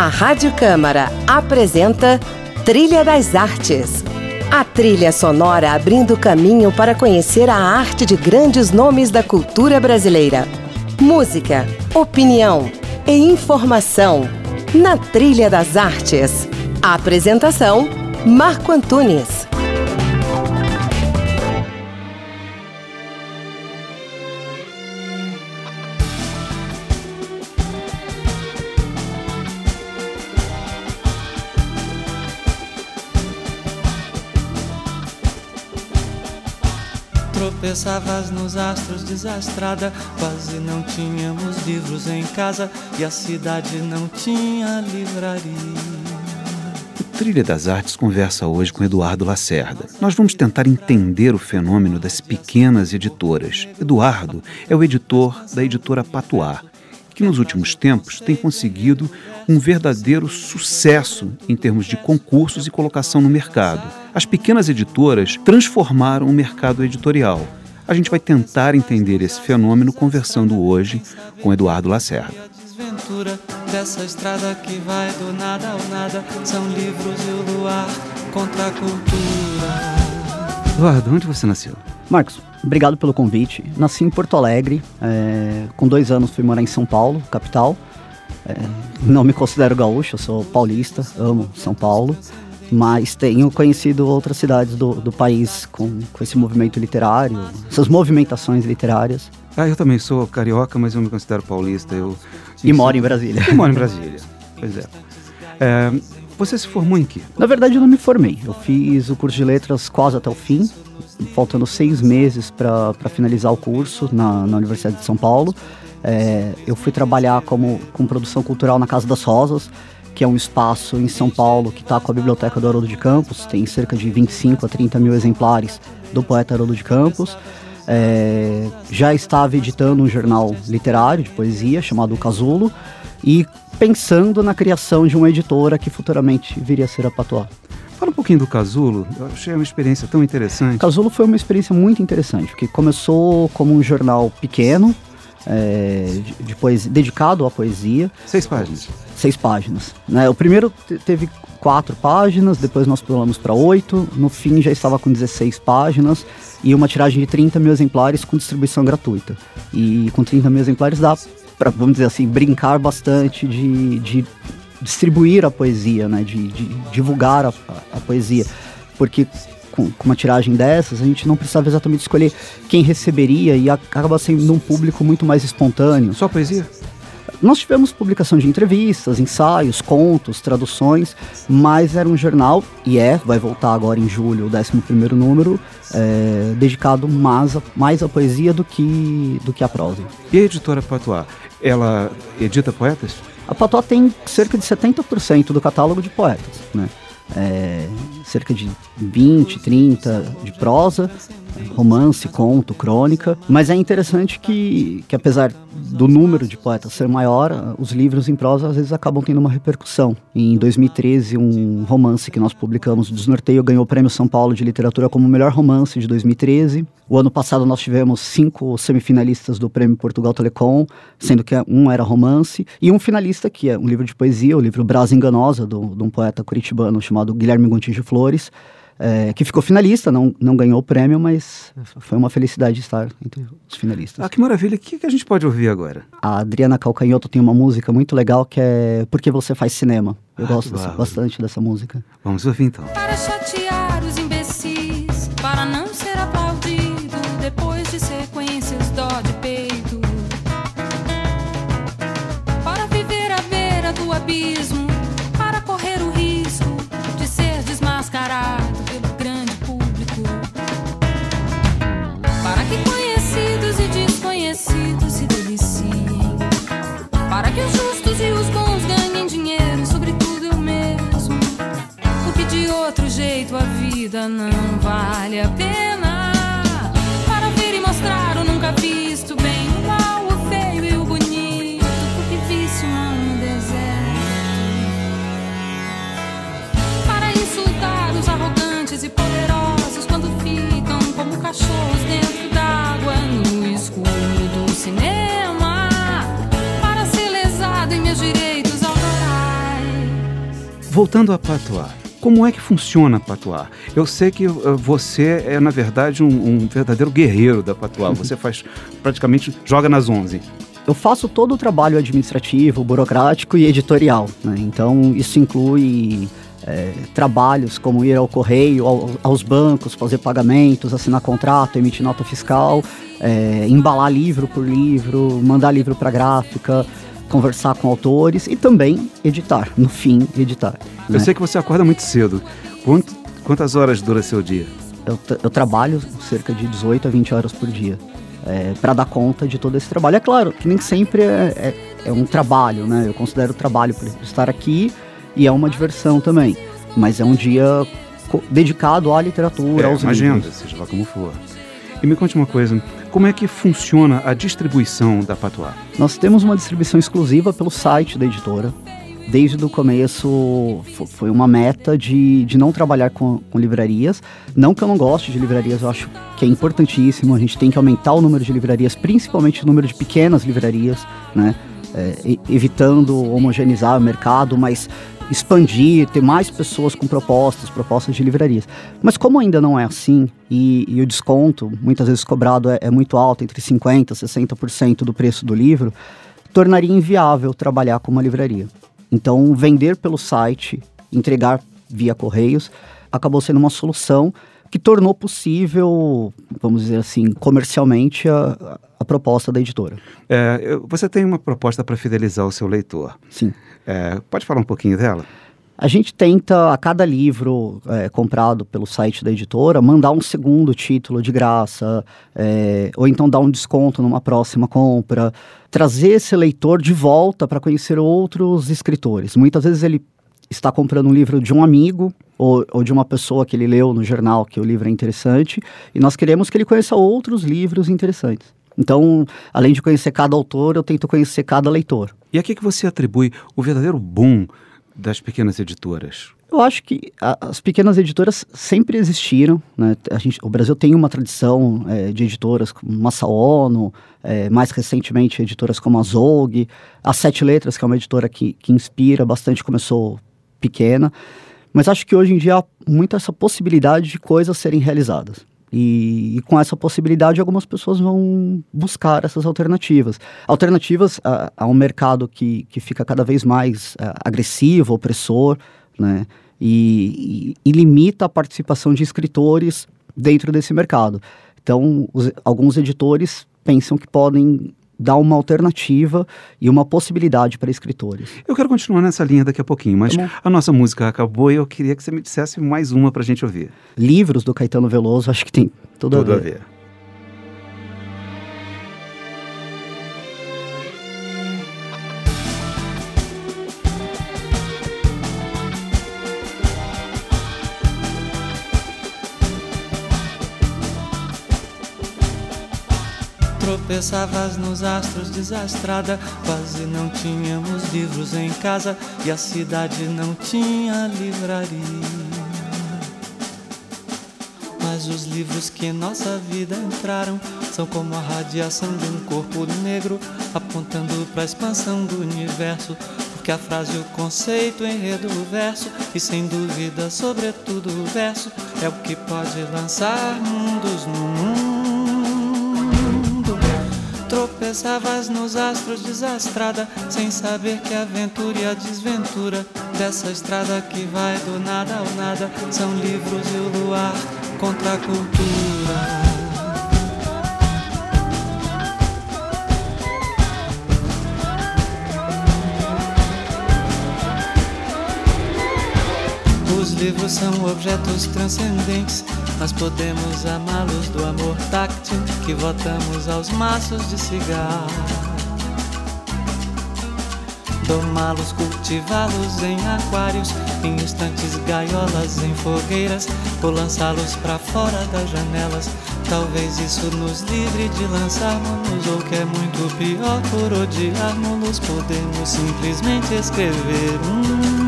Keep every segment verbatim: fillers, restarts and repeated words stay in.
Rádio Câmara apresenta Trilha das Artes. A trilha sonora abrindo caminho para conhecer a arte de grandes nomes da cultura brasileira. Música, opinião e informação na Trilha das Artes. A apresentação, Marco Antunes. Tropeçavas nos astros desastrada, quase não tínhamos livros em casa e a cidade não tinha livraria. O Trilha das Artes conversa hoje com Eduardo Lacerda. Nós vamos tentar entender o fenômeno das pequenas editoras. Eduardo é o editor da editora Patois, que nos últimos tempos tem conseguido um verdadeiro sucesso em termos de concursos e colocação no mercado. As pequenas editoras transformaram o mercado editorial. A gente vai tentar entender esse fenômeno conversando hoje com Eduardo Lacerda. Desventura dessa estrada que vai do nada ao nada, são livros e o luar contra a cultura. Eduardo, onde você nasceu? Marcos, obrigado pelo convite. Nasci em Porto Alegre, é, com dois anos fui morar em São Paulo, capital. É, não me considero gaúcho, eu sou paulista, amo São Paulo, mas tenho conhecido outras cidades do, do país com, com esse movimento literário, essas movimentações literárias. Ah, eu também sou carioca, mas eu me considero paulista. Eu, e moro em Brasília. Eu moro em Brasília, pois é. é. Você se formou em quê? Na verdade, eu não me formei. Eu fiz o curso de letras quase até o fim, faltando seis meses para finalizar o curso na, na Universidade de São Paulo. É, eu fui trabalhar como, com produção cultural na Casa das Rosas, que é um espaço em São Paulo que está com a Biblioteca do Haroldo de Campos, tem cerca de vinte e cinco a trinta mil exemplares do poeta Haroldo de Campos. É, já estava editando um jornal literário de poesia chamado Casulo e pensando na criação de uma editora que futuramente viria a ser a Patois. Fala um pouquinho do Casulo, eu achei uma experiência tão interessante. Casulo foi uma experiência muito interessante, porque começou como um jornal pequeno, É, de, de poesia, dedicado à poesia. Seis páginas. Seis páginas. Né? O primeiro te, teve quatro páginas, depois nós pulamos para oito, no fim já estava com dezesseis páginas e uma tiragem de trinta mil exemplares com distribuição gratuita. E com trinta mil exemplares dá para, vamos dizer assim, brincar bastante de, de distribuir a poesia, né? de, de divulgar a, a, a poesia, porque Com, com uma tiragem dessas, a gente não precisava exatamente escolher quem receberia e acaba sendo um público muito mais espontâneo. Só poesia? Nós tivemos publicação de entrevistas, ensaios, contos, traduções, mas era um jornal, e é, vai voltar agora em julho, o décimo primeiro número, é, dedicado mais a, mais à poesia do que, do que à prosa. E a editora Patois, ela edita poetas? A Patois tem cerca de setenta por cento do catálogo de poetas, né? É, cerca de vinte, trinta de prosa, romance, conto, crônica, mas é interessante que, que apesar do número de poetas ser maior, os livros em prosa às vezes acabam tendo uma repercussão. Em dois mil e treze, um romance que nós publicamos, Desnorteio, ganhou o Prêmio São Paulo de Literatura como o melhor romance de dois mil e treze. O ano passado nós tivemos cinco semifinalistas do Prêmio Portugal Telecom, sendo que um era romance, e um finalista que é um livro de poesia, o livro Brasa Enganosa, do, de um poeta curitibano chamado Guilherme Gontijo Flores, É, que ficou finalista, não, não ganhou o prêmio, mas foi uma felicidade estar entre os finalistas. Ah, que maravilha! O que, que a gente pode ouvir agora? A Adriana Calcanhoto tem uma música muito legal que é Por que Você Faz Cinema. Eu ah, gosto dessa, bastante dessa música. Vamos ouvir então. Para chatear os imbecis, para não ser aplaudido depois de sequências dó de peito, para viver à beira do abismo, para correr o risco de ser desmascarado pelo grande público, para que conhecidos e desconhecidos se deliciem, para que os justos e os bons ganhem dinheiro, sobretudo eu mesmo, porque de outro jeito a vida não vale a pena, para ver e mostrar o nunca visto, bem, o mal, o feio e o bonito, porque vício há no deserto, para insultar os arrogantes e poderosos quando ficam como cachorros dentro d'água no escuro do cinema, para ser lesado em meus direitos autorais. Voltando a Patois, como é que funciona a Patois? Eu sei que uh, você é, na verdade, um, um verdadeiro guerreiro da Patois. Você faz, praticamente, joga nas onze. Eu faço todo o trabalho administrativo, burocrático e editorial, né? Então, isso inclui é, trabalhos como ir ao correio, ao, aos bancos, fazer pagamentos, assinar contrato, emitir nota fiscal, é, embalar livro por livro, mandar livro para gráfica, conversar com autores e também editar, no fim, editar. Eu né? sei que você acorda muito cedo. Quanto, quantas horas dura seu dia? Eu, eu trabalho cerca de dezoito a vinte horas por dia, é, para dar conta de todo esse trabalho. É claro que nem sempre é, é, é um trabalho, né? Eu considero o trabalho por estar aqui e é uma diversão também, mas é um dia co- dedicado à literatura, É aos uma livros. agenda, seja lá como for. E me conte uma coisa, como é que funciona a distribuição da Patois? Nós temos uma distribuição exclusiva pelo site da editora. Desde o começo fo- foi uma meta de, de não trabalhar com, com livrarias. Não que eu não goste de livrarias, eu acho que é importantíssimo. A gente tem que aumentar o número de livrarias, principalmente o número de pequenas livrarias, né? É, e- evitando homogeneizar o mercado, mas expandir, ter mais pessoas com propostas, propostas de livrarias. Mas como ainda não é assim, e, e o desconto, muitas vezes cobrado, é, é muito alto, entre cinquenta por cento e sessenta por cento do preço do livro, tornaria inviável trabalhar com uma livraria. Então, vender pelo site, entregar via correios, acabou sendo uma solução que tornou possível, vamos dizer assim, comercialmente, a, a proposta da editora. É, eu- você tem uma proposta para fidelizar o seu leitor. Sim. É, pode falar um pouquinho dela? A gente tenta, a cada livro é, comprado pelo site da editora, mandar um segundo título de graça, é, ou então dar um desconto numa próxima compra, trazer esse leitor de volta para conhecer outros escritores. Muitas vezes ele está comprando um livro de um amigo ou, ou de uma pessoa que ele leu no jornal que o livro é interessante, e nós queremos que ele conheça outros livros interessantes. Então, além de conhecer cada autor, eu tento conhecer cada leitor. E a que que você atribui o verdadeiro boom das pequenas editoras? Eu acho que a, as pequenas editoras sempre existiram, né? A gente, o Brasil tem uma tradição é, de editoras como Massaono, é, mais recentemente editoras como a Zolg, a Sete Letras, que é uma editora que, que inspira bastante, começou pequena, mas acho que hoje em dia há muito essa possibilidade de coisas serem realizadas. E, e com essa possibilidade, algumas pessoas vão buscar essas alternativas. Alternativas a, a um mercado que, que fica cada vez mais a, agressivo, opressor, né? E, e, e limita a participação de escritores dentro desse mercado. Então, os, alguns editores pensam que podem dar uma alternativa e uma possibilidade para escritores. Eu quero continuar nessa linha daqui a pouquinho, mas Tá bom. a nossa música acabou e eu queria que você me dissesse mais uma para a gente ouvir. Livros do Caetano Veloso, acho que tem tudo, Tudo a a ver. ver. Tropeçavas nos astros desastrada, quase não tínhamos livros em casa e a cidade não tinha livraria. Mas os livros que em nossa vida entraram são como a radiação de um corpo negro apontando para a expansão do universo, porque a frase, o conceito, o enredo, o verso e sem dúvida, sobretudo o verso é o que pode lançar mundos no mundo. Tropeçavas nos astros desastrada, sem saber que a aventura e a desventura dessa estrada que vai do nada ao nada são livros e o luar contra a cultura. Os livros são objetos transcendentes, nós podemos amá-los do amor táctil que votamos aos maços de cigarro. Domá-los, cultivá-los em aquários, em estantes, gaiolas, em fogueiras, ou lançá-los pra fora das janelas. Talvez isso nos livre de lançarmos-nos, ou que é muito pior, por odiarmos-los, podemos simplesmente escrever um.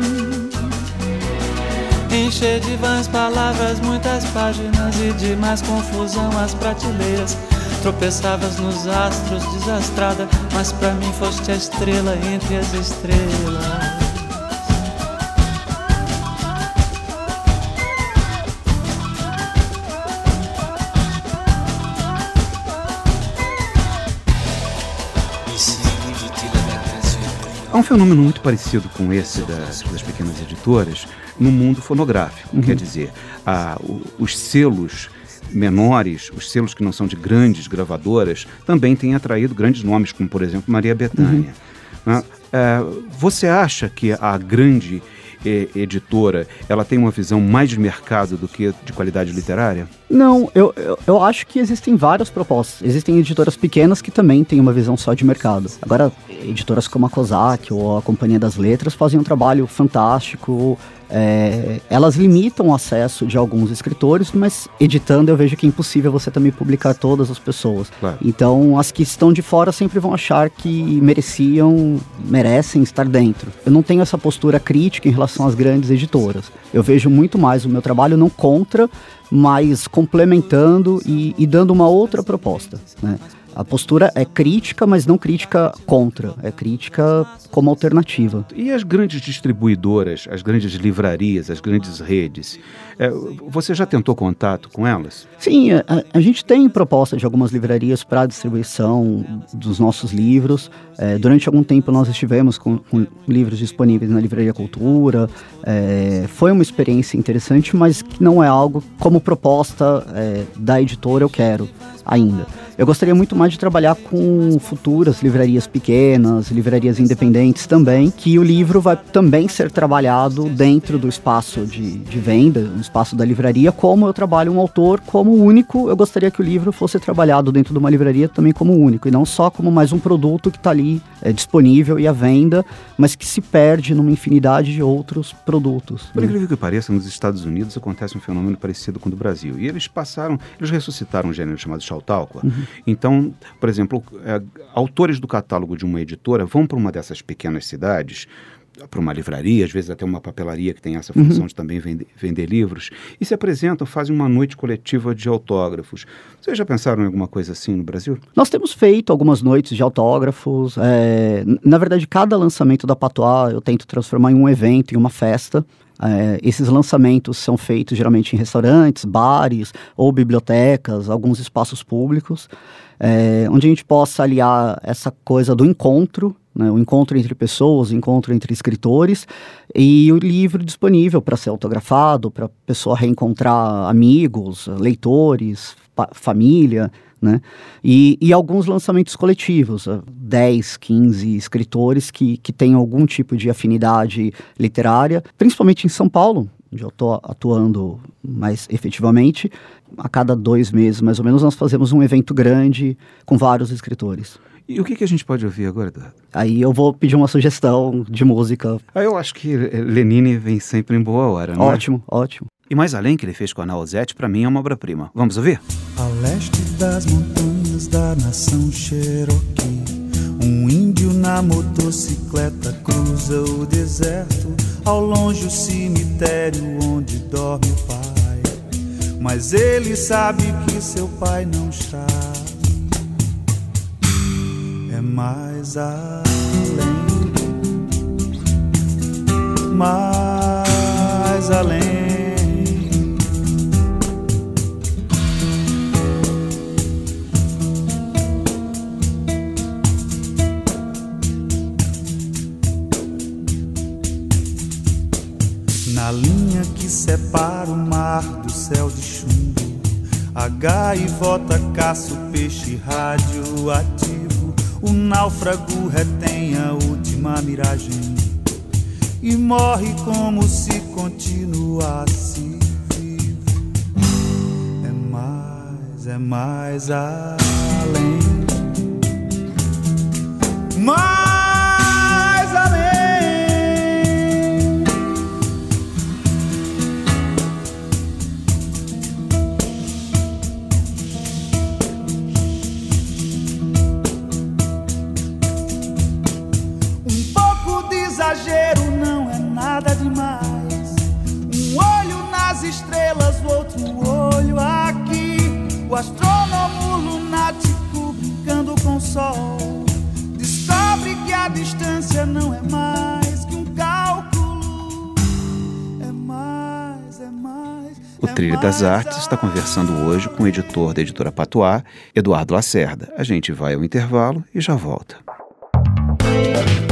Encher de vãs palavras, muitas páginas e de mais confusão as prateleiras. Tropeçavas nos astros, desastrada, mas pra mim foste a estrela entre as estrelas. Há um fenômeno muito parecido com esse das, das pequenas editoras no mundo fonográfico. Uhum. Quer dizer, a, o, os selos menores, os selos que não são de grandes gravadoras, também têm atraído grandes nomes, como, por exemplo, Maria Bethânia. Uhum. Né? É, você acha que a grande eh, editora ela tem uma visão mais de mercado do que de qualidade literária? Não, eu, eu, eu acho que existem várias propostas. Existem editoras pequenas que também têm uma visão só de mercado. Agora, editoras como a Kozak ou a Companhia das Letras fazem um trabalho fantástico. É, elas limitam o acesso de alguns escritores, mas editando eu vejo que é impossível você também publicar todas as pessoas. Claro. Então as que estão de fora sempre vão achar que mereciam, merecem estar dentro. Eu não tenho essa postura crítica em relação às grandes editoras. Eu vejo muito mais o meu trabalho não contra, mas complementando e, e dando uma outra proposta, né? A postura é crítica, mas não crítica contra, é crítica como alternativa. E as grandes distribuidoras, as grandes livrarias, as grandes redes, é, você já tentou contato com elas? Sim, a, a gente tem proposta de algumas livrarias para distribuição dos nossos livros. É, durante algum tempo nós estivemos com, com livros disponíveis na Livraria Cultura. É, foi uma experiência interessante, mas que não é algo como proposta é, da editora eu quero ainda. Eu gostaria muito mais de trabalhar com futuras livrarias pequenas, livrarias independentes também, que o livro vai também ser trabalhado dentro do espaço de, de venda, no espaço da livraria, como eu trabalho um autor como único. Eu gostaria que o livro fosse trabalhado dentro de uma livraria também como único, e não só como mais um produto que está ali é, disponível e à venda, mas que se perde numa infinidade de outros produtos. Por incrível que pareça, nos Estados Unidos acontece um fenômeno parecido com o do Brasil, e eles passaram, eles ressuscitaram um gênero chamado Chautauqua. Uhum. Então, por exemplo, é, autores do catálogo de uma editora vão para uma dessas pequenas cidades, para uma livraria, às vezes até uma papelaria que tem essa função uhum. de também vender, vender livros, e se apresentam, fazem uma noite coletiva de autógrafos. Vocês já pensaram em alguma coisa assim no Brasil? Nós temos feito algumas noites de autógrafos. É, na verdade, cada lançamento da Patois eu tento transformar em um evento, em uma festa. É, esses lançamentos são feitos geralmente em restaurantes, bares ou bibliotecas, alguns espaços públicos, é, onde a gente possa aliar essa coisa do encontro, né, o encontro entre pessoas, o encontro entre escritores, e o livro disponível para ser autografado, para a pessoa reencontrar amigos, leitores, pa- família, né? E, e alguns lançamentos coletivos, dez, quinze escritores que, que têm algum tipo de afinidade literária, principalmente em São Paulo, onde eu estou atuando mais efetivamente. A cada dois meses, mais ou menos, nós fazemos um evento grande com vários escritores. E o que, que a gente pode ouvir agora, Eduardo? Aí eu vou pedir uma sugestão de música. Ah, eu acho que Lenine vem sempre em boa hora, não ótimo, é? Ótimo, ótimo. E mais além que ele fez com a Nausete, para mim é uma obra-prima. Vamos ouvir? A leste das montanhas da nação Cherokee, um índio na motocicleta cruza o deserto. Ao longe o cemitério onde dorme o pai, mas ele sabe que seu pai não está. É mais além, mais além. Na linha que separa o mar do céu de chumbo, a gaivota caça o peixe radioativo. O náufrago retém a última miragem e morre como se continuasse vivo. É mais, é mais além, mais além. Exagero não é nada demais. Um olho nas estrelas, o outro olho aqui. O astrônomo lunático brincando com o sol descobre que a distância não é mais que um cálculo. É mais, é mais. O Trilha das Artes está conversando hoje com o editor da editora Patois, Eduardo Lacerda. A gente vai ao intervalo e já volta.